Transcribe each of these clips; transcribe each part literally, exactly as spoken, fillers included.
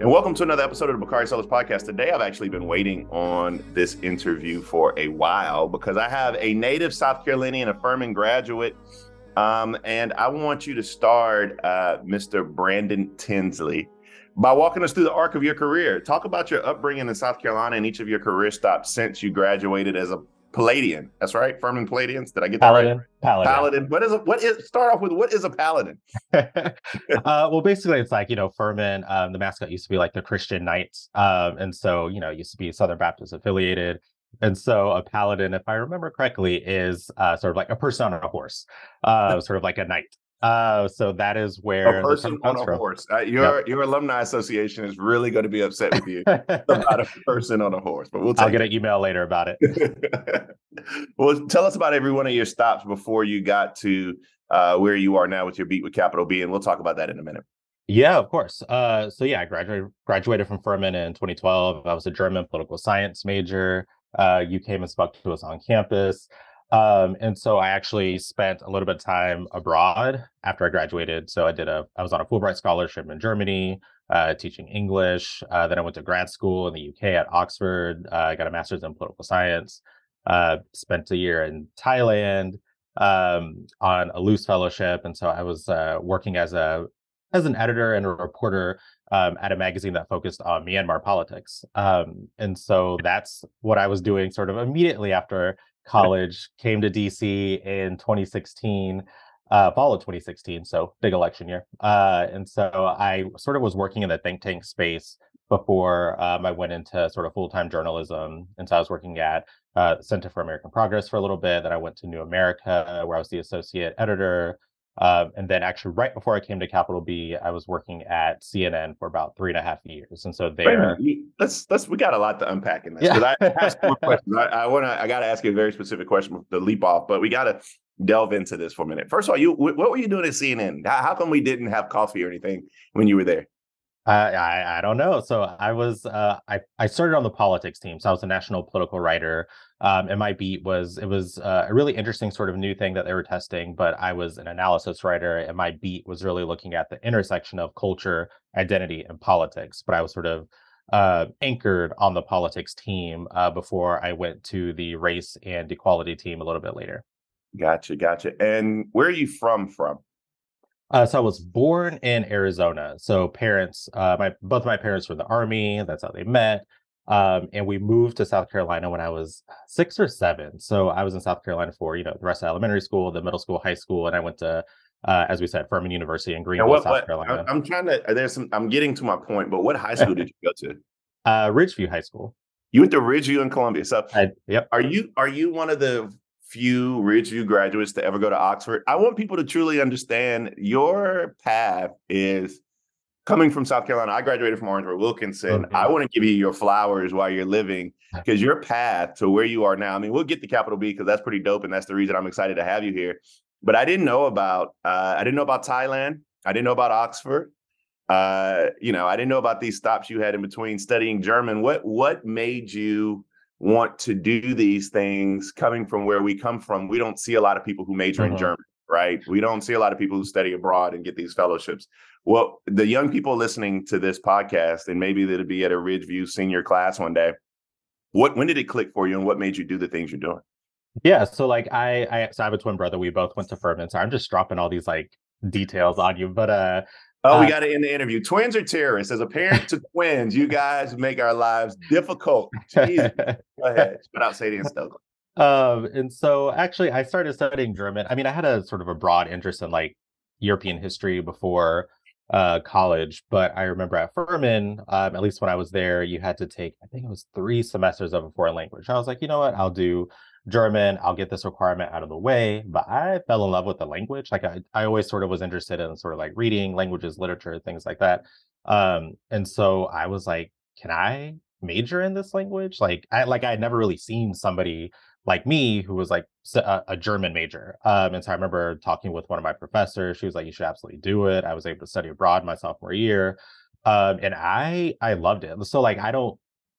And welcome to another episode of the Bakari Sellers Podcast. Today, I've actually been waiting on this interview for a while because I have a native South Carolinian, a Furman graduate, um, and I want you to start, uh, Mister Brandon Tinsley, by walking us through the arc of your career. Talk about your upbringing in South Carolina and each of your career stops since you graduated as a Palladian. That's right, Furman Palladians. Did I get that Paladin. right? Paladin. Paladin. What is a, what is? Start off with what is a Paladin? uh, well, basically, it's like, you know, Furman. Um, the mascot used to be like the Christian Knights, um, and so you know, it used to be Southern Baptist affiliated. And so a Paladin, if I remember correctly, is uh, sort of like a person on a horse, uh, sort of like a knight. Uh, so that is where a person on a from. horse. Uh, your yep. your alumni association is really going to be upset with you about a person on a horse. But we'll. I'll get it. an email later about it. Well, tell us about every one of your stops before you got to uh, where you are now with your beat with capital B, and we'll talk about that in a minute. Yeah, of course. Uh, so yeah, I graduated graduated from Furman in twenty twelve. I was a German political science major. Uh, you came and spoke to us on campus. Um, and so I actually spent a little bit of time abroad after I graduated. So I did a, I was on a Fulbright scholarship in Germany, uh, teaching English. Uh, then I went to grad school in the U K at Oxford. Uh, I got a master's in political science. Uh, spent a year in Thailand um, on a loose fellowship. And so I was uh, working as a as an editor and a reporter um, at a magazine that focused on Myanmar politics. Um, and so that's what I was doing sort of immediately after college, came to D C in twenty sixteen, uh, fall of twenty sixteen, so big election year. Uh, and so I sort of was working in the think tank space before um, I went into sort of full-time journalism. And so I was working at uh, Center for American Progress for a little bit. Then I went to New America, where I was the associate editor. Um, and then actually right before I came to Capital B, I was working at C N N for about three and a half years. And so there, let's let's we got a lot to unpack in this. Yeah. I asked more questions. I, I want to I got to ask you a very specific question to leap off, but we got to delve into this for a minute. First of all, you what were you doing at C N N? How, how come we didn't have coffee or anything when you were there? Uh, I I don't know. So I was uh, I I started on the politics team. So I was a national political writer. Um, and my beat was it was uh, a really interesting sort of new thing that they were testing. But I was an analysis writer, and my beat was really looking at the intersection of culture, identity, and politics. But I was sort of uh, anchored on the politics team uh, before I went to the race and equality team a little bit later. Gotcha, gotcha. And where are you from? From? Uh, so I was born in Arizona. So parents, uh, my both my parents were in the Army. That's how they met. Um, and we moved to South Carolina when I was six or seven. So I was in South Carolina for, you know, the rest of elementary school, the middle school, high school, and I went to, uh, as we said, Furman University in Greenville, what, South what, Carolina. I'm trying to. There's some. I'm getting to my point. But what high school did you go to? Uh, Ridgeview High School. You went to Ridgeview in Columbia. So, I, yep. Are you are you one of the few Ridgeview graduates to ever go to Oxford? I want people to truly understand your path is coming from South Carolina. I graduated from Orangeburg Wilkinson. Okay. I want to give you your flowers while you're living, because your path to where you are now, I mean, we'll get to Capital B because that's pretty dope. And that's the reason I'm excited to have you here. But I didn't know about, uh, I didn't know about Thailand. I didn't know about Oxford. Uh, you know, I didn't know about these stops you had in between studying German. What, what made you want to do these things coming from where we come from? We don't see a lot of people who major mm-hmm. in German, right? We don't see a lot of people who study abroad and get these fellowships. Well, the young people listening to this podcast, and maybe that'll be at a Ridgeview senior class one day, what when did it click for you, and what made you do the things you're doing? Yeah, so like I, I, so I have a twin brother. We both went to Furman, so I'm just dropping all these like details on you. But uh, oh, we uh, got it in the interview. Twins are terrorists. As a parent to twins, you guys make our lives difficult. Jeez. Go ahead. Shout out Sadie and Stokely. Um, and so actually, I started studying German. I mean, I had a sort of a broad interest in like European history before uh college, but I remember at Furman, um, at least when I was there, you had to take, I think it was three semesters of a foreign language. I was like, you know what, I'll do German, I'll get this requirement out of the way. But I fell in love with the language. Like I, I always sort of was interested in sort of like reading languages, literature, things like that. Um, and so I was like, can I major in this language? Like I like I had never really seen somebody like me who was like a, a German major. Um, and so I remember talking with one of my professors. She was like, you should absolutely do it. I was able to study abroad my sophomore year. Um, and I I loved it. So like I don't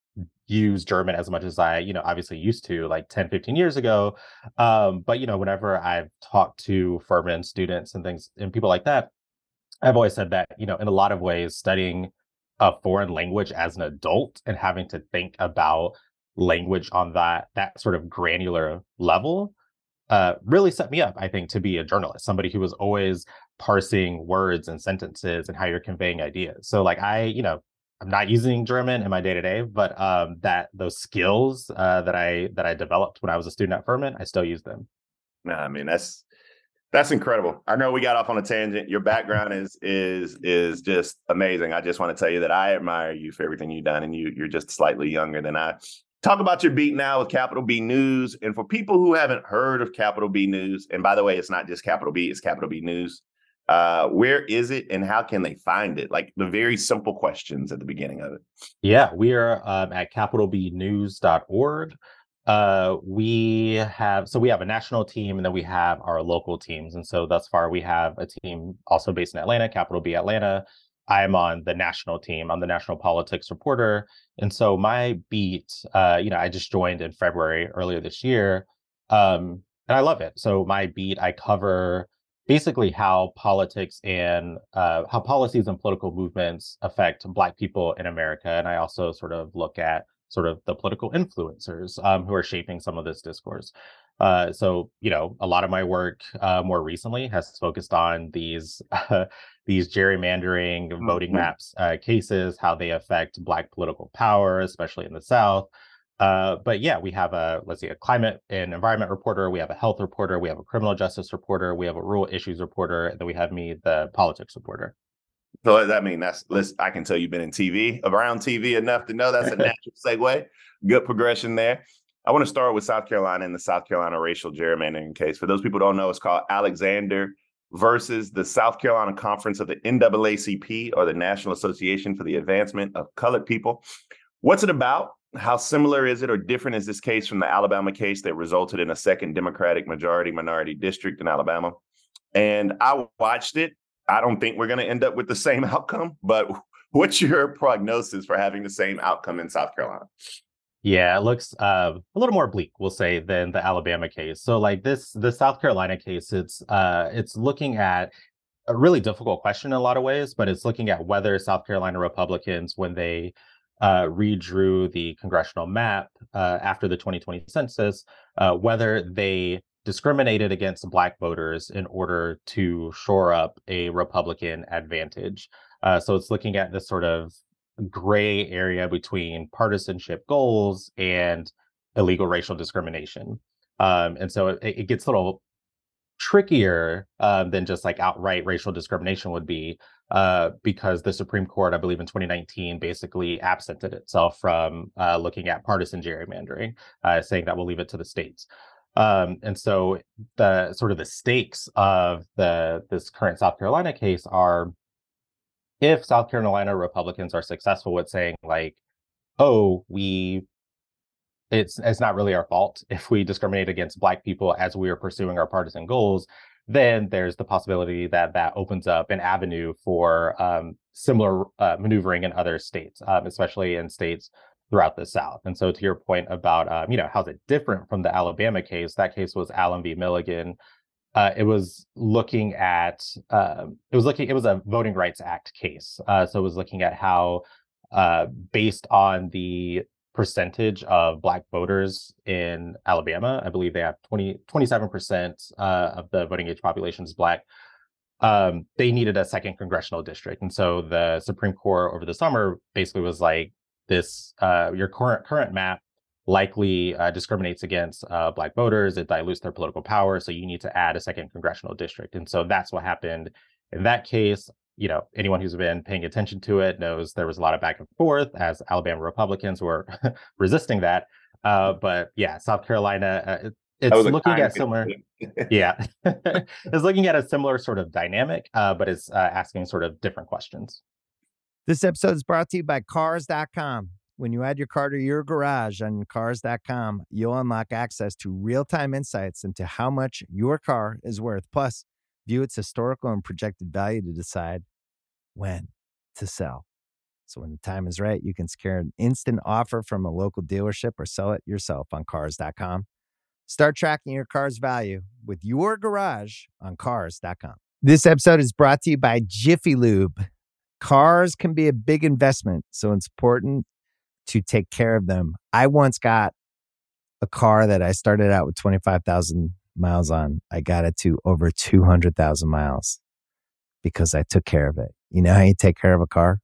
use German as much as I, you know, obviously used to like ten, fifteen years ago. Um, but, you know, whenever I've talked to Furman students and things and people like that, I've always said that, you know, in a lot of ways, studying a foreign language as an adult and having to think about language on that that sort of granular level uh, really set me up, I think, to be a journalist, somebody who was always parsing words and sentences and how you're conveying ideas. So like I, you know, I'm not using German in my day to day, but um, that those skills uh, that I that I developed when I was a student at Furman, I still use them. Nah, I mean, that's that's incredible. I know we got off on a tangent. Your background is is is just amazing. I just want to tell you that I admire you for everything you've done, and you you're just slightly younger than I. Talk about your beat now with Capital B News. And for people who haven't heard of Capital B News, and by the way, it's not just Capital B, it's Capital B News. Uh, where is it and how can they find it? Like the very simple questions at the beginning of it. Yeah, we are um, at capital b news dot org. Uh, we have so we have a national team and then we have our local teams. And so thus far we have a team also based in Atlanta, Capital B Atlanta. I'm on the national team. I'm the national politics reporter. And so my beat, uh, you know, I just joined in February earlier this year. Um, and I love it. So my beat, I cover basically how politics and uh, how policies and political movements affect Black people in America. And I also sort of look at sort of the political influencers um, who are shaping some of this discourse. Uh, so, you know, a lot of my work uh, more recently has focused on these uh, these gerrymandering voting Mm-hmm. maps uh, cases, how they affect Black political power, especially in the South. Uh, but yeah, we have a, let's see, a climate and environment reporter, we have a health reporter, we have a criminal justice reporter, we have a rural issues reporter, and then we have me, the politics reporter. So I mean, that's listen, I can tell you've been in T V, around T V enough to know that's a natural segue. Good progression there. I want to start with South Carolina and the South Carolina racial gerrymandering case. For those people who don't know, it's called Alexander versus the South Carolina Conference of the N double A C P, or the National Association for the Advancement of Colored People. What's it about? How similar is it or different is this case from the Alabama case that resulted in a second Democratic majority minority district in Alabama? And I watched it. I don't think we're going to end up with the same outcome, but what's your prognosis for having the same outcome in South Carolina? Yeah, it looks uh, a little more bleak, we'll say, than the Alabama case. So like this, the South Carolina case, it's uh, it's looking at a really difficult question in a lot of ways, but it's looking at whether South Carolina Republicans, when they uh, redrew the congressional map uh, after the twenty twenty census, uh, whether they discriminated against Black voters in order to shore up a Republican advantage. Uh, so it's looking at this sort of gray area between partisanship goals and illegal racial discrimination. Um, and so it, it gets a little trickier uh, than just like outright racial discrimination would be, uh, because the Supreme Court, I believe in twenty nineteen, basically absented itself from uh, looking at partisan gerrymandering, uh, saying that we'll leave it to the states. Um, and so the sort of the stakes of the this current South Carolina case are, if South Carolina Republicans are successful with saying like, oh, we it's it's not really our fault if we discriminate against Black people as we are pursuing our partisan goals, then there's the possibility that that opens up an avenue for um, similar uh, maneuvering in other states, um, especially in states throughout the South. And so to your point about, um, you know, how's it different from the Alabama case, that case was Allen v. Milligan. Uh, it was looking at, um, it was looking, it was a Voting Rights Act case. Uh, so it was looking at how, uh, based on the percentage of Black voters in Alabama, I believe they have twenty, twenty-seven percent uh, of the voting age population is Black. Um, they needed a second congressional district. And so the Supreme Court over the summer basically was like, this, uh, your current current map likely uh, discriminates against uh, Black voters. It dilutes their political power. So you need to add a second congressional district. And so that's what happened in that case. You know, anyone who's been paying attention to it knows there was a lot of back and forth as Alabama Republicans were resisting that. Uh, but yeah, South Carolina, uh, it, it's looking at similar. yeah, it's looking at a similar sort of dynamic, uh, but it's uh, asking sort of different questions. This episode is brought to you by Cars dot com. When you add your car to your garage on Cars dot com, you'll unlock access to real-time insights into how much your car is worth. Plus, view its historical and projected value to decide when to sell. So when the time is right, you can secure an instant offer from a local dealership or sell it yourself on Cars dot com. Start tracking your car's value with your garage on Cars dot com. This episode is brought to you by Jiffy Lube. Cars can be a big investment, so it's important to take care of them. I once got a car that I started out with twenty-five thousand miles on. I got it to over two hundred thousand miles because I took care of it. You know how you take care of a car?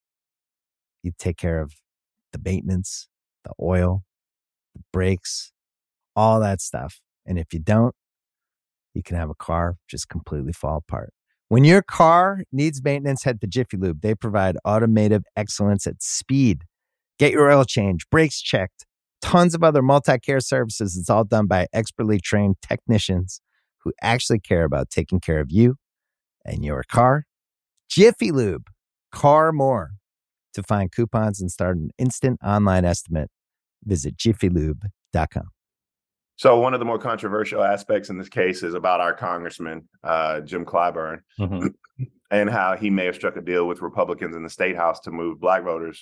You take care of the maintenance, the oil, the brakes, all that stuff. And if you don't, you can have a car just completely fall apart. When your car needs maintenance, head to Jiffy Lube. They provide automotive excellence at speed. Get your oil change, brakes checked, tons of other multi-care services. It's all done by expertly trained technicians who actually care about taking care of you and your car. Jiffy Lube, car more. To find coupons and start an instant online estimate, visit jiffy lube dot com. So one of the more controversial aspects in this case is about our congressman, uh, Jim Clyburn, mm-hmm. and how he may have struck a deal with Republicans in the state house to move black voters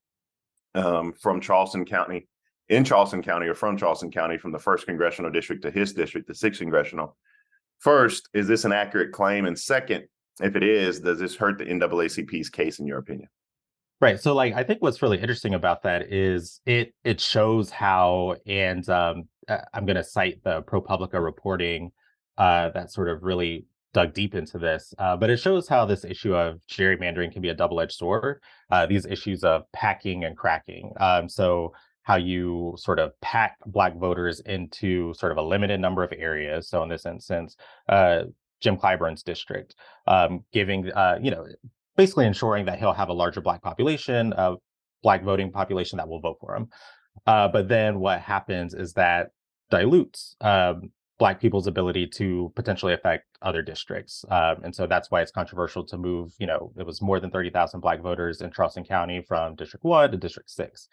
um, from Charleston County, in Charleston County or from Charleston County, from the first congressional district to his district, the sixth congressional. First, is this an accurate claim? And second, if it is, does this hurt the N double A C P's case in your opinion? Right. So like, I think what's really interesting about that is it it shows how, and um, I'm going to cite the ProPublica reporting uh, that sort of really dug deep into this, uh, but it shows how this issue of gerrymandering can be a double-edged sword. Uh, these issues of packing and cracking. Um, so how you sort of pack black voters into sort of a limited number of areas. So in this instance, uh, Jim Clyburn's district, um, giving, uh, you know, basically ensuring that he'll have a larger black population, a black voting population that will vote for him. Uh, but then what happens is that dilutes um, black people's ability to potentially affect other districts. Um, and so that's why it's controversial to move, you know, it was more than thirty thousand black voters in Charleston County from District one to District six.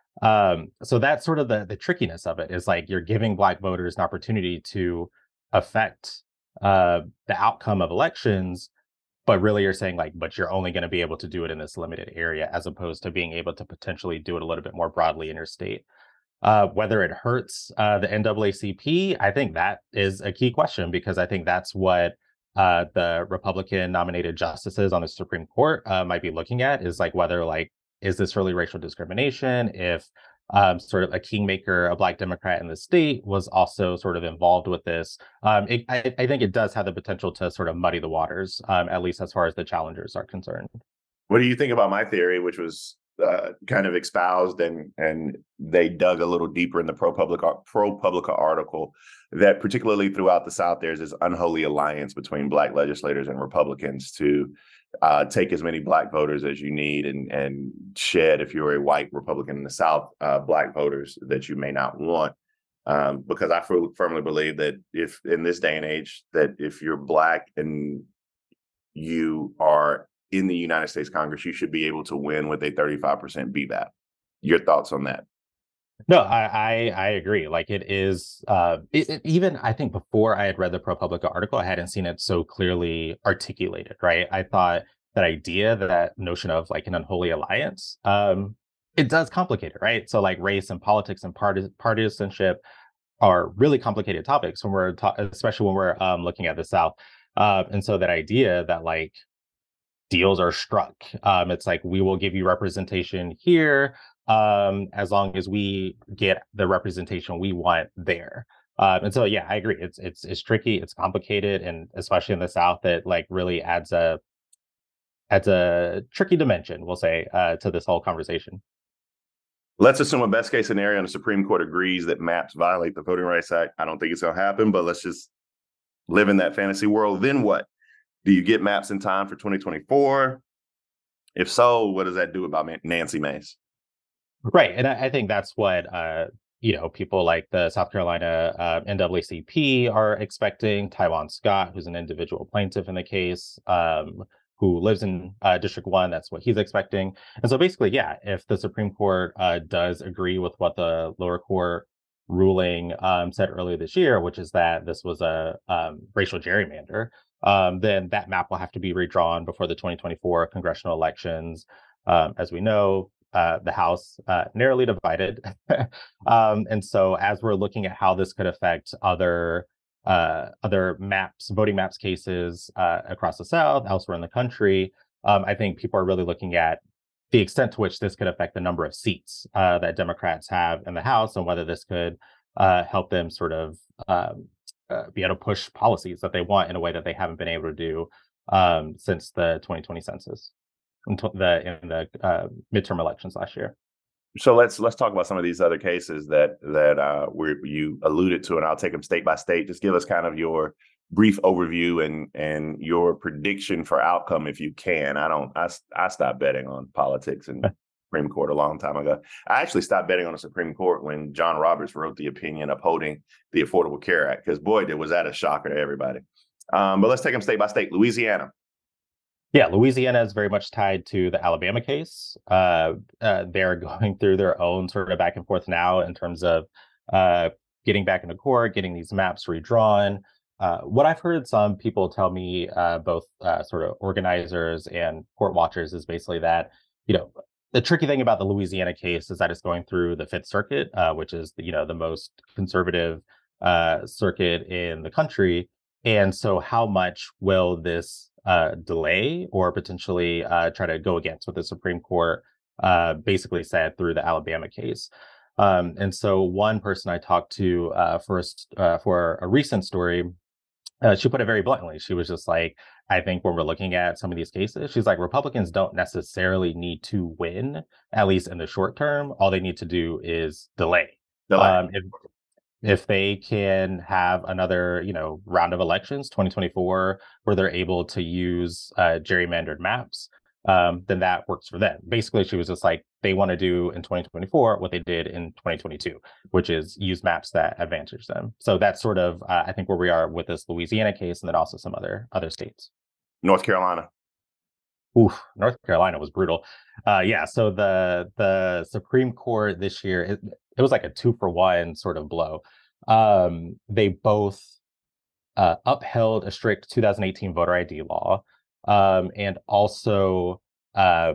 Um, so that's sort of the, the trickiness of it, is like you're giving black voters an opportunity to affect uh, the outcome of elections, but really you're saying like, but you're only going to be able to do it in this limited area, as opposed to being able to potentially do it a little bit more broadly in your state. Uh, whether it hurts uh, the N double A C P, I think that is a key question, because I think that's what uh, the Republican nominated justices on the Supreme Court uh, might be looking at, is like whether like, is this really racial discrimination? If um, sort of a kingmaker, a black Democrat in the state, was also sort of involved with this. Um, it, I, I think it does have the potential to sort of muddy the waters, um, at least as far as the challengers are concerned. What do you think about my theory, which was uh, kind of espoused and and they dug a little deeper in the ProPublica ProPublica article, that particularly throughout the South, there's this unholy alliance between black legislators and Republicans to uh, take as many black voters as you need and and shed, if you're a white Republican in the South, uh, black voters that you may not want. Um, because I firmly believe that if in this day and age, that if you're black and you are in the United States Congress, you should be able to win with a thirty-five percent B V A P. Your thoughts on that? No, I, I, I agree. Like it is, uh, it, it, even I think before I had read the ProPublica article, I hadn't seen it so clearly articulated, right? I thought that idea, that notion of like an unholy alliance, um, it does complicate it, right? So like race and politics and parti- partisanship are really complicated topics when we're, ta- especially when we're um, looking at the South. Uh, and so that idea that like deals are struck, um, it's like, we will give you representation here, um, as long as we get the representation we want there. Um, and so, yeah, I agree. It's it's it's tricky. It's complicated, and especially in the South, it like really adds a adds a tricky dimension, we'll say, uh, to this whole conversation. Let's assume a best case scenario and the Supreme Court agrees that maps violate the Voting Rights Act. I don't think it's going to happen, but let's just live in that fantasy world. Then what? Do you get maps in time for twenty twenty-four? If so, what does that do about Nancy Mace? Right. And I, I think that's what, uh, you know, people like the South Carolina uh, N double A C P are expecting. Taiwan Scott, who's an individual plaintiff in the case, um, who lives in uh, District one, that's what he's expecting. And so basically, yeah, if the Supreme Court uh, does agree with what the lower court ruling um, said earlier this year, which is that this was a um, racial gerrymander, um, then that map will have to be redrawn before the twenty twenty-four congressional elections. Um, as we know, uh, the House uh, narrowly divided. um, and so as we're looking at how this could affect other uh, other maps, voting maps cases uh, across the South, elsewhere in the country, Um, I think people are really looking at the extent to which this could affect the number of seats uh, that Democrats have in the House, and whether this could uh, help them sort of um, uh, be able to push policies that they want in a way that they haven't been able to do um, since the twenty twenty census, in tw- the in the uh, midterm elections last year. So let's let's talk about some of these other cases that that uh, we you alluded to, and I'll take them state by state. Just give us kind of your brief overview and and your prediction for outcome, if you can. I don't. I I stopped betting on politics and Supreme Court a long time ago. I actually stopped betting on the Supreme Court when John Roberts wrote the opinion upholding the Affordable Care Act, because boy, was that a shocker to everybody. Um, but let's take them state by state. Louisiana. Yeah, Louisiana is very much tied to the Alabama case. Uh, uh, they're going through their own sort of back and forth now in terms of uh, getting back into court, getting these maps redrawn. Uh, what I've heard some people tell me, uh, both uh, sort of organizers and court watchers, is basically that, you know, the tricky thing about the Louisiana case is that it's going through the Fifth Circuit, uh, which is, you know, the most conservative uh, circuit in the country. And so how much will this uh, delay or potentially uh, try to go against what the Supreme Court uh, basically said through the Alabama case? Um, and so one person I talked to uh, first uh, for a recent story, uh, she put it very bluntly. She was just like, I think when we're looking at some of these cases, she's like, Republicans don't necessarily need to win, at least in the short term. All they need to do is delay. Delay. Um, if, if they can have another, you know, round of elections, twenty twenty-four, where they're able to use uh, gerrymandered maps, um, then that works for them. Basically, she was just like, they want to do in twenty twenty-four what they did in twenty twenty-two, which is use maps that advantage them. So that's sort of, uh, I think, where we are with this Louisiana case, and then also some other other states. North Carolina. Oof, North Carolina was brutal. Uh, yeah, so the the Supreme Court this year, it, it was like a two for one sort of blow. Um, they both uh, upheld a strict two thousand eighteen voter I D law, um, and also uh,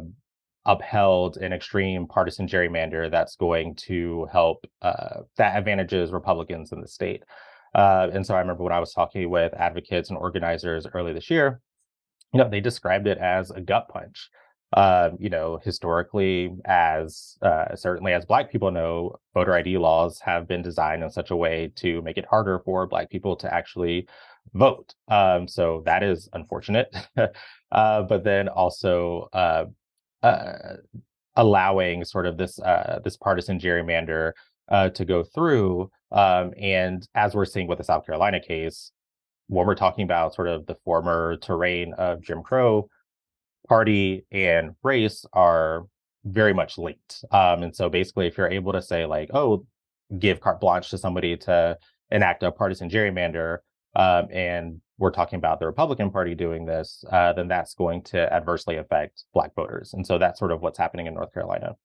upheld an extreme partisan gerrymander that's going to help uh, that advantages Republicans in the state. Uh, and so I remember when I was talking with advocates and organizers early this year, you know, they described it as a gut punch. Uh, you know, historically, as uh, certainly as Black people know, voter I D laws have been designed in such a way to make it harder for Black people to actually vote. Um, so that is unfortunate. uh, but then also uh, uh, allowing sort of this uh, this partisan gerrymander uh, to go through. Um, and as we're seeing with the South Carolina case, when we're talking about sort of the former terrain of Jim Crow, party and race are very much linked. Um, and so basically, if you're able to say like, oh, give carte blanche to somebody to enact a partisan gerrymander, um, and we're talking about the Republican Party doing this, uh, then that's going to adversely affect Black voters. And so that's sort of what's happening in North Carolina.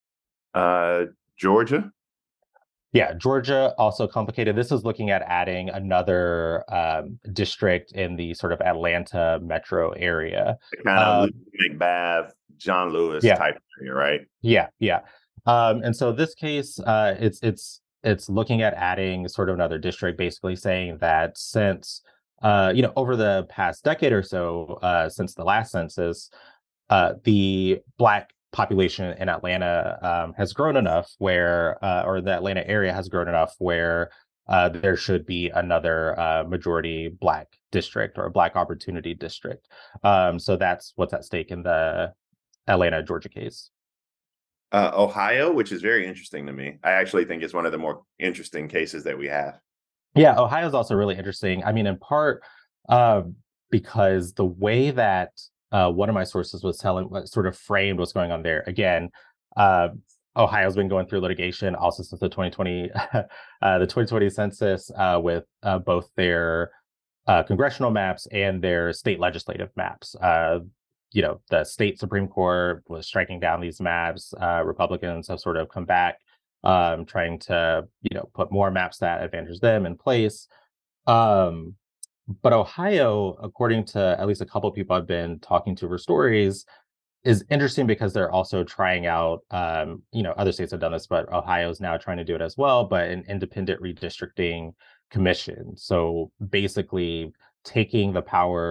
Uh, Georgia. Yeah, Georgia also complicated. This is looking at adding another um, district in the sort of Atlanta metro area. Kind of Um, McBath, John Lewis yeah. type area, right? Yeah, yeah. Um, and so this case, uh, it's it's it's looking at adding sort of another district, basically saying that since uh, you know, over the past decade or so, uh, since the last census, uh, the Black population in Atlanta um, has grown enough where, uh, or the Atlanta area has grown enough where uh, there should be another uh, majority Black district or a Black opportunity district. Um, so that's what's at stake in the Atlanta, Georgia case. Uh, Ohio, which is very interesting to me. I actually think it's one of the more interesting cases that we have. Yeah, Ohio is also really interesting. I mean, in part uh, because the way that uh, one of my sources was telling, what sort of framed what's going on there. Again, uh, Ohio's been going through litigation also since the twenty twenty, uh, the twenty twenty census, uh, with uh, both their uh, congressional maps and their state legislative maps. Uh, you know, the state Supreme Court was striking down these maps. Uh, Republicans have sort of come back, um, trying to, you know, put more maps that advantage them in place. Um, but Ohio, according to at least a couple of people I've been talking to for stories, is interesting because they're also trying out, um, you know, other states have done this, but Ohio is now trying to do it as well, but an independent redistricting commission. So basically taking the power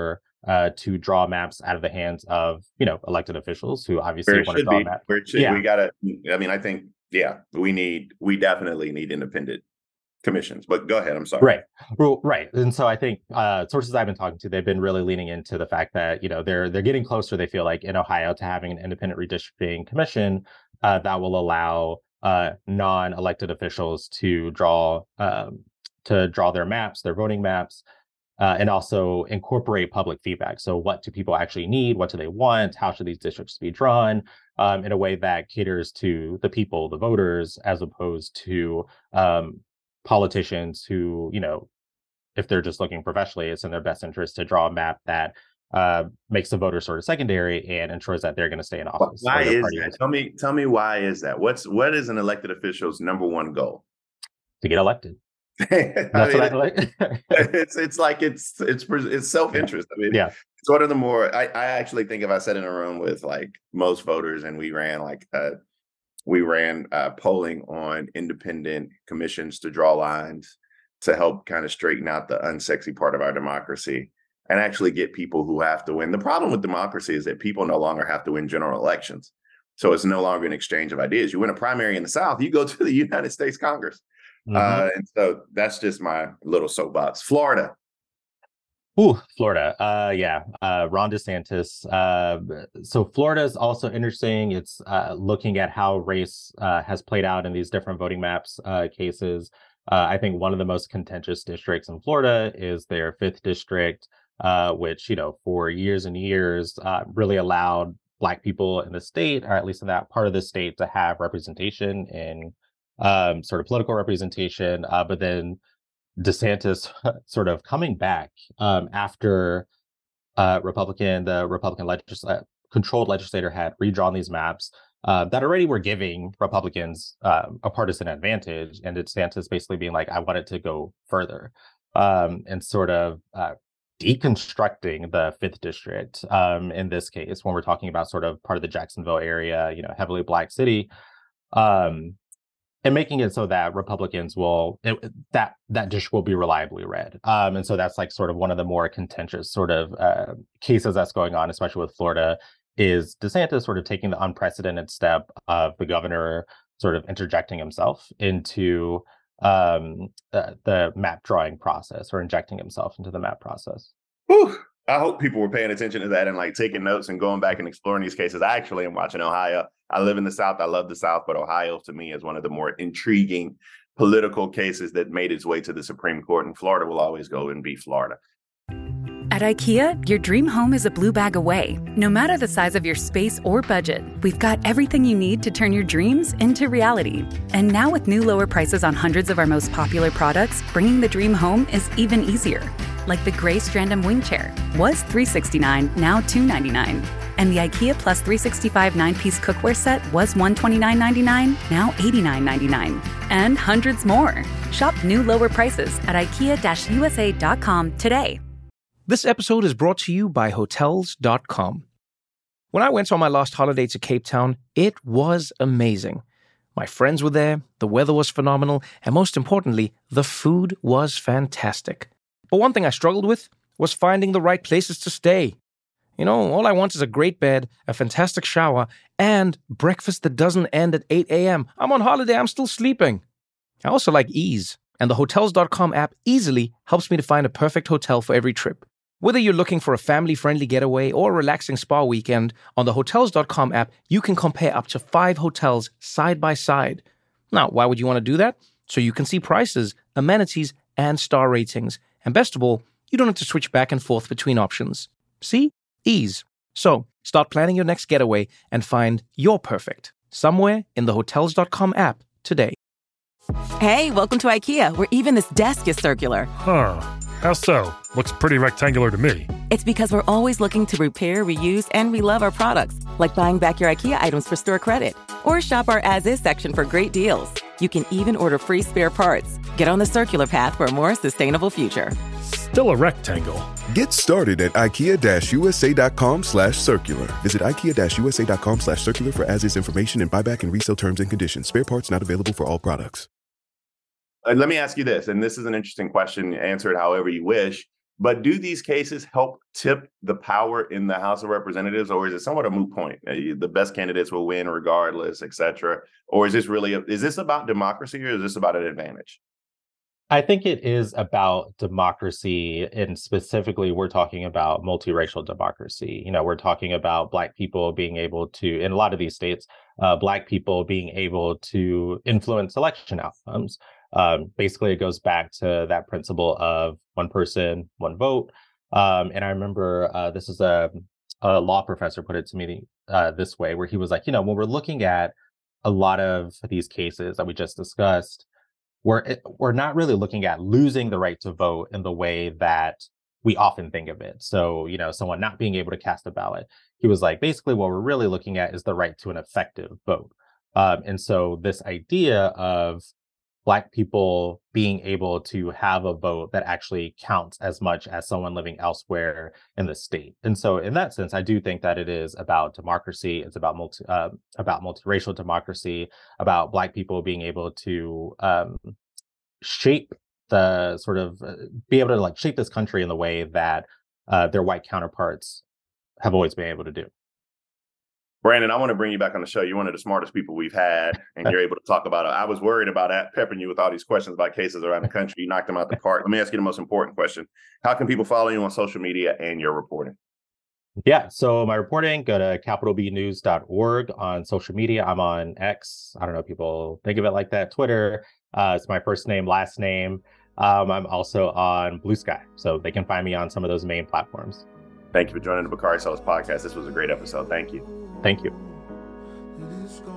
uh, to draw maps out of the hands of, you know, elected officials who obviously want to draw be. maps. Where it should, yeah. We gotta, I mean, I think, yeah, we need, we definitely need independent commissions, but go ahead. I'm sorry. Right. Well, right. And so I think uh, sources I've been talking to, they've been really leaning into the fact that, you know, they're they're getting closer, they feel like, in Ohio to having an independent redistricting commission uh, that will allow uh, non-elected officials to draw um, to draw their maps, their voting maps, uh, and also incorporate public feedback. So what do people actually need? What do they want? How should these districts be drawn um, in a way that caters to the people, the voters, as opposed to um, politicians who, you know, if they're just looking professionally, it's in their best interest to draw a map that uh, makes the voter sort of secondary and ensures that they're going to stay in office. Why is that? Tell me, tell me why is that? What's what is an elected official's number one goal? To get elected. That's I mean, what I like. it's it's like it's it's it's self-interest. I mean, yeah. It's one of the more. I I actually think if I sat in a room with like most voters and we ran like uh, we ran uh, polling on independent commissions to draw lines to help kind of straighten out the unsexy part of our democracy and actually get people who have to win. The problem with democracy is that people no longer have to win general elections. So it's no longer an exchange of ideas. You win a primary in the South, you go to the United States Congress. Mm-hmm. Uh, and so that's just my little soapbox. Florida. Ooh, Florida. Uh, yeah. Uh, Ron DeSantis. Uh, so Florida is also interesting. It's uh, looking at how race uh, has played out in these different voting maps uh, cases. Uh, I think one of the most contentious districts in Florida is their fifth district, uh, which, you know, for years and years uh, really allowed Black people in the state, or at least in that part of the state, to have representation in um, sort of political representation. Uh, but then DeSantis sort of coming back um, after uh, Republican, the Republican legis- uh, controlled legislator had redrawn these maps uh, that already were giving Republicans uh, a partisan advantage, and DeSantis basically being like, I want it to go further, um, and sort of uh, deconstructing the fifth district um, in this case, when we're talking about sort of part of the Jacksonville area, you know, heavily Black city. Um, And making it so that Republicans will, it, that that dish will be reliably read. Um, and so that's like sort of one of the more contentious sort of uh, cases that's going on, especially with Florida, is DeSantis sort of taking the unprecedented step of the governor sort of interjecting himself into um, uh, the map drawing process, or injecting himself into the map process. Whew. I hope people were paying attention to that and like taking notes and going back and exploring these cases. I actually am watching Ohio. I live in the South. I love the South, but Ohio to me is one of the more intriguing political cases that made its way to the Supreme Court, and Florida will always go and be Florida. At IKEA, your dream home is a blue bag away. No matter the size of your space or budget, we've got everything you need to turn your dreams into reality. And now with new lower prices on hundreds of our most popular products, bringing the dream home is even easier. Like the gray Strandom wing chair was three hundred sixty-nine dollars, now two hundred ninety-nine dollars. And the IKEA Plus three sixty-five nine-piece cookware set was one hundred twenty-nine ninety-nine, now eighty-nine ninety-nine. And hundreds more. Shop new lower prices at ikea dash u s a dot com today. This episode is brought to you by Hotels dot com. When I went on my last holiday to Cape Town, it was amazing. My friends were there, the weather was phenomenal, and most importantly, the food was fantastic. But one thing I struggled with was finding the right places to stay. You know, all I want is a great bed, a fantastic shower, and breakfast that doesn't end at eight a.m. I'm on holiday, I'm still sleeping. I also like ease, and the Hotels dot com app easily helps me to find a perfect hotel for every trip. Whether you're looking for a family-friendly getaway or a relaxing spa weekend, on the Hotels dot com app, you can compare up to five hotels side by side. Now, why would you want to do that? So you can see prices, amenities, and star ratings. And best of all, you don't have to switch back and forth between options. See? Ease. So, start planning your next getaway and find your perfect somewhere in the Hotels dot com app today. Hey, welcome to IKEA, where even this desk is circular. Huh. How so? Looks pretty rectangular to me. It's because we're always looking to repair, reuse, and relove our products, like buying back your IKEA items for store credit. Or shop our as-is section for great deals. You can even order free spare parts. Get on the circular path for a more sustainable future. Still a rectangle. Get started at ikea dash u s a dot com slash circular. Visit ikea dash u s a dot com slash circular for as-is information and buyback and resale terms and conditions. Spare parts not available for all products. Uh, let me ask you this, and this is an interesting question. Answer it however you wish. But do these cases help tip the power in the House of Representatives, or is it somewhat a moot point? Uh, The best candidates will win regardless, et cetera. Or is this really, a, is this about democracy or is this about an advantage? I think it is about democracy, and specifically, we're talking about multiracial democracy. You know, we're talking about Black people being able to, in a lot of these states, uh, Black people being able to influence election outcomes. Um, basically, it goes back to that principle of one person, one vote. Um, and I remember uh, this is a, a law professor put it to me uh, this way, where he was like, you know, when we're looking at a lot of these cases that we just discussed, we're we're not really looking at losing the right to vote in the way that we often think of it. So, you know, someone not being able to cast a ballot. He was like, basically, what we're really looking at is the right to an effective vote. Um, and so this idea of Black people being able to have a vote that actually counts as much as someone living elsewhere in the state. And so in that sense, I do think that it is about democracy. It's about multi, uh, about multiracial democracy, about Black people being able to um, shape the sort of, uh, be able to like shape this country in the way that uh, their white counterparts have always been able to do. Brandon, I want to bring you back on the show. You're one of the smartest people we've had, and you're able to talk about it. I was worried about that, peppering you with all these questions about cases around the country. You knocked them out the park. Let me ask you the most important question. How can people follow you on social media and your reporting? Yeah, so my reporting, go to capital b news dot org. On social media, I'm on X. I don't know if people think of it like that. Twitter, uh, it's my first name, last name. Um, I'm also on Blue Sky, so they can find me on some of those main platforms. Thank you for joining the Bakari Sellers podcast. This was a great episode. Thank you. Thank you.